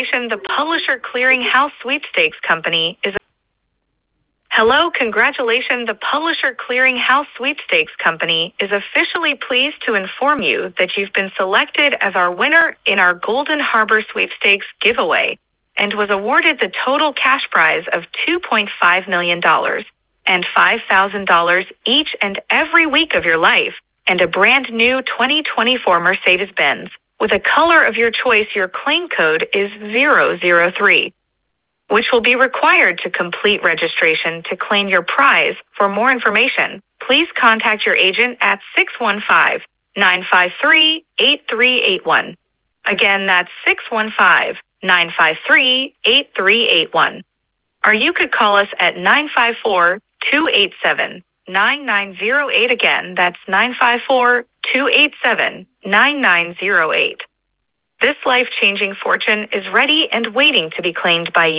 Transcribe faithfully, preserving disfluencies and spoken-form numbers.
The Publisher Clearinghouse Sweepstakes Company is Hello, congratulations. The Publisher Clearinghouse Sweepstakes Company is officially pleased to inform you that you've been selected as our winner in our Golden Harbor Sweepstakes giveaway and was awarded the total cash prize of two point five million dollars and five thousand dollars each and every week of your life and a brand new twenty twenty-four Mercedes-Benz. With a color of your choice, your claim code is zero zero three, which will be required to complete registration to claim your prize. For more information, please contact your agent at six one five, nine five three, eight three eight one. Again, that's six one five, nine five three, eight three eight one. Or you could call us at nine five four, two eight seven, nine nine zero eight. Again, that's nine five four, two eight seven, nine nine zero eight. This life-changing fortune is ready and waiting to be claimed by you.